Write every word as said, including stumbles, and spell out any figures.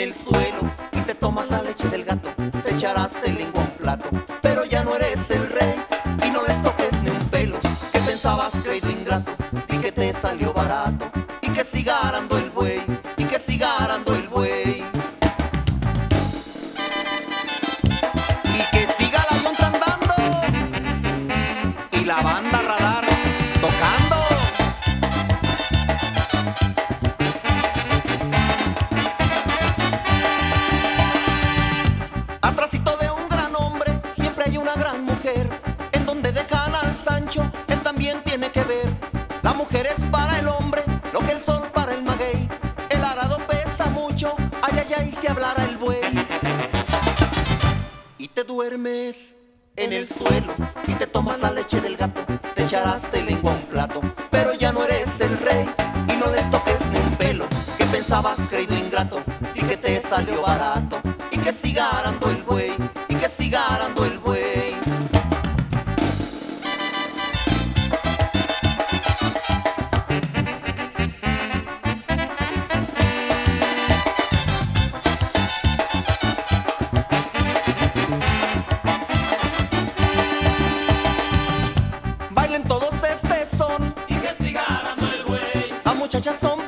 el suelo y te tomas la leche del gato, te echarás de lengua un plato, pero ya no eres el rey y no les toques ni un pelo. Que pensabas, creído ingrato, y que te salió barato, y que siga arando el buey, y que siga arando el buey. Y que siga la yunta andando y la banda radar tocando. Atrásito de un gran hombre siempre hay una gran mujer. En donde dejan al Sancho, él también tiene que ver. La mujer es para el hombre lo que el sol para el maguey. El arado pesa mucho, ay ay ay si hablara el buey. Y te duermes en el suelo y te tomas la leche del gato, te echarás de lengua un plato, pero ya no eres el rey y no les toques ni un pelo. Que pensabas, creído ingrato, y que te salió barato, y que siga arando el buey, y que siga arando el buey. Bailen todos este son, y que siga arando el buey. las muchachas son